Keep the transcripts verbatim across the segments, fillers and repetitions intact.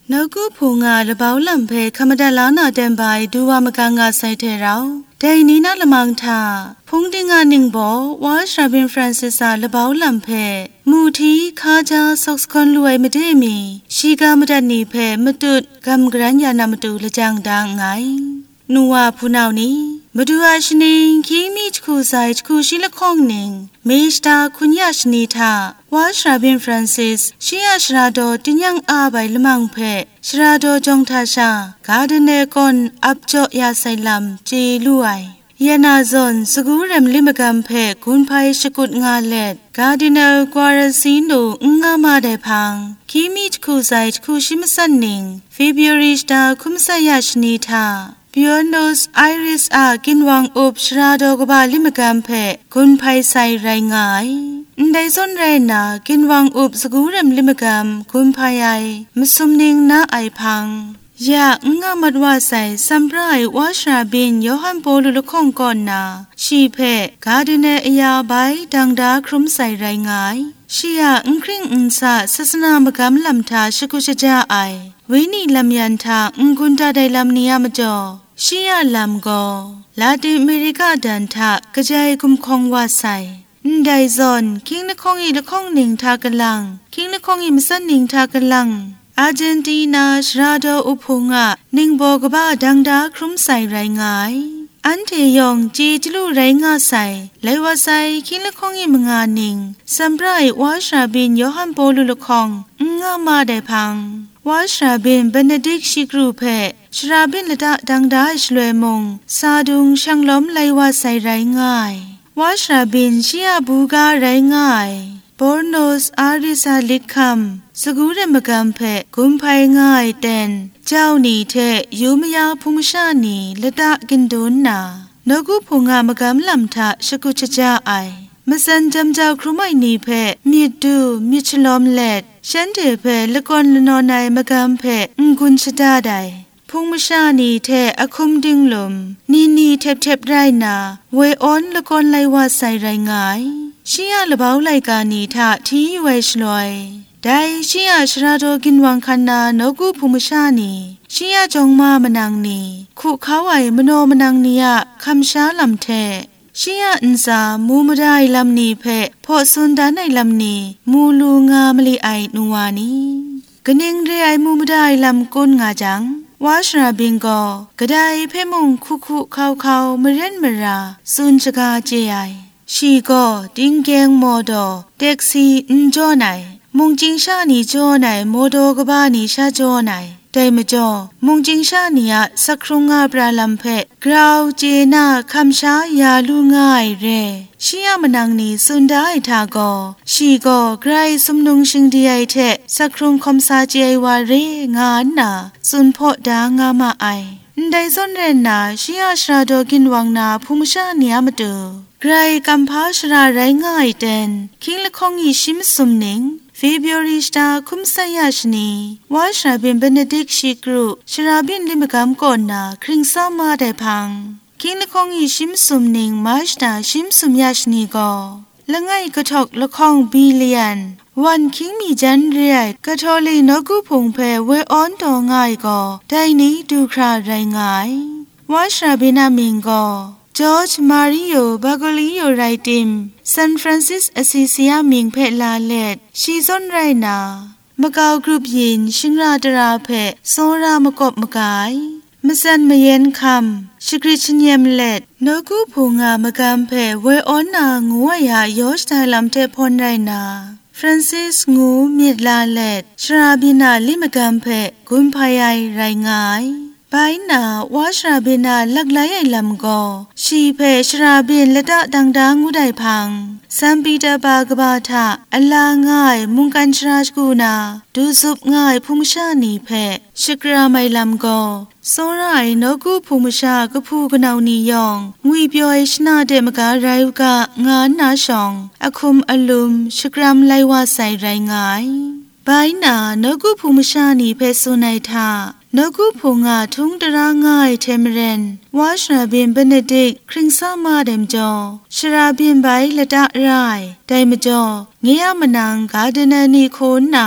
นกูพูงาละเบาลำเพคำดาลานาเดมบายดูวามกางาไซเทเราแต่นี้น่าละมังทาพงดิงานิงบอวาชราบินฟรานซิสาละเบาลำเพมูทีคาจาซอกสคอนรวยไม่ได้มีชีกามดันนีเพมตุดกำกรันยานามตุละจังดังไงนัวผู้นาวนี้มาดูอาชนิงคีมีจคูไซจคูชิละข้องนิงเมสตาคุณยาชนีทาวาชราบินฟรานซิสชียาชราโดติยังอาใบละมังเพชราโดจงทาชากาเดเนกอนอับจ่อยาไซลัมเจลุไอยานาซอนสกูเรมลิมกัมเพกุนไพชกุดงาเล็ดกาดินาควาราซินโดงามาเดพังคีมีจคูไซจคูชิมสันนิงฟีบิริสตาคุมสยาชนีทาPionos Iris อากินวังอุบชราโดกบาลิมกัมเพคุณไพไซไรงายได้ส่วนไรนากินวังอุบสกูเรมลิมกัมคุณไพไอมสุมนิงนาไอพังยางามัดว่าใส่สัมไรวาชราบินยอฮันโปลุลคงก่อนนาชีเพกาดิเนออยาใบดังดาครุมใส่ไรงายชียอังคริงอุนซาศาสนามกำลำทาชกุชจาไอวินีลำยันทาอุงกุนตาไดลำเนียมจ่อชียลำโกลาตินอเมริกาดันทากระจายกุมคงว่าใส่ไดซอนคิงละคงอีละคงหนิงทากะลังคิงละคงอีมสันหนิงทากะลังอาร์เจนตินาชราโดอุพงะนิงโบกบ้าดังดาครุมใส่ไรงายอันเทยองจีจลูไรงาใส่ไลว่าใส่คิงละคงอีมงานิงสัมไรวาชราบินยอฮันโปลุละคงงามาได้พังวาชราบินเบเนดิกชิกรูเพชราบินละดาดังดาชลวยมงซาดุงช่างล้อมไลว่าใส่ไรงายวาชราบินชียบูกาไรงายบอร์โนสอาริซาลิคัมสกูเรมกัมเพกุมไพง่ายเต็นเจ้าหนีเทยูมยาพุมชานีละดากินโดนนานกูพุงามกัมลำทาชกุชจาไอมสันจำเจ้าครูไม่หนีเพมีดูมีฉลอมเล็ดฉันเทเพละกอนละนอนในมกัมเพงกุนชดาไดพุงมชานีเทอคุมดึงลมนีนีเทบเทบไรนาเวออนละกอนไลว่าใส่ไรงายชียละเบาไลกานีทาที่เวชลอยได้ชียชราโดกินวังคันนานกูพุงมชานีชียจงมามนังนีคุเขาไอมโนมนังนียะคำช้าลำเทชียอินซามูมได้ลำนีเพพอสุนดานในลำนีมูลูงามลีไอนัวนีกนิงเรไอมูมได้ลำกุนงาจังวาชราบิงก็กระไดเพ่มุงคุคุเขาเขามเรนมราสุนชกาเจไอชีก็ดิงแกงโมโดแท็กซี่อินจ่อไหนมุงจิงชานีจ่อไหนโมโดกบ้านีชาจ่อไหนได้มาจ่อมุงจิงชานีอะสักครุงอาปราลัมเพกราวเจนาคำชายาลูง่ายเรชียมนังนีสุนได้ทาก็ชีก็ไกรสมนุงชิงดีไอเทสักครุงคอมซาเจวาเรงานนาสุนพอดางามาไอได้ส่วนเรนนาชียชราโดกินวังนาภูมิชาเนียมาดูไกรกัมพาชราไรงายเต็นคิงละคงอีชิมสุมนิงฟีบิอริสตาคุมสยาชนีวาชราบินเบเนดิกชิกรุชราบินลิมกัมก่อนนาคริงซ้ำมาได้พังคิงละคงอีชิมสุมนิงมาสตาชิมสุมยาชนีก็ละไงกระทกละคงบิเลียนวันคิงมีจันเรียกระทอลีนกุพงเพเวออนตอง่ายก็ได้นี้ดูคราไรงายวาชราบินามิงก็จอร์จมาริโอบาโกลิโอไรติมซานฟรานซิสอซิซิยามิงเพลาเลดชีซอนไรนามะกาวกรุ๊ปยินชิงราตราเพโซรามะกบมะกายมะซันมะเย็นคำชิกริชเนียมเลดนกูพูงามะกัมเพเวออนนางัวยายอชไทลัมเทพอนไรนาฟรานซิสงูมิดลาเลดชราบินาลิมะกัมเพกุมพายายไรงายไปนาวาชราบินาลักไลไอลำก็ชีเพชราบินละดะดังดางูได้พังซัมปีเตอร์บากบาทะอลาง่ายมุงกันชราชกูนาดูซุบง่ายภูมิชานีเพชิกราไมลำก็โซไรนกูภูมิชากะพูกนาวนียองงุยเปียวไอชนาเดมกาไรวกะงานนาชองอคุมอลุมชิกรามไลวาใส่ไรงายไปนานกูภูมิชานีเพสุนัยทานกูพูงาทุงตราง่ายเทมเรนวาชราบินเบเนดิกคริงซามาเดมจอชราบินไบละดะไรได้มจอเงียมนังกาเดนานีโคนนา ม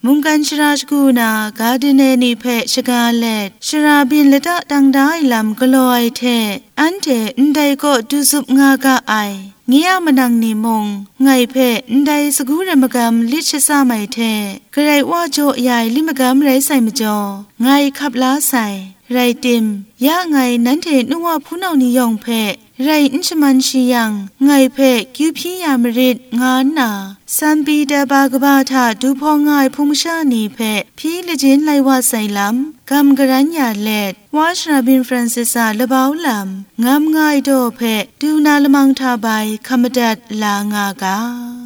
มุงกันชราชกูนากาดิเนนีเพชกาเลดชราบินละดะตังได้ลำกลอยเทอันเทอันใดก็ดูสุบงากะไอเงียมนังนิมงไงเพอันใดสกูรมกำลิชซาไม่เทกระไรว่าโจใหญ่ลิมกำไรใส่มจอไงขับล้าใส่ไรติมยะไงนั้นเทนัวผู้นานิยองเพไรอินชมันชียังไงเพกิวพี่ยามริดงานนาสัมปีเดบากบาทาดูพองายพุงชานีเพพี่ละจินไลวาใส่ลำกำกรัญญาเลดวาชราบินฟรานซิสาละบ้าวลำงามง่ายโดเพดูนาละมังทาใบคำดัดลางากา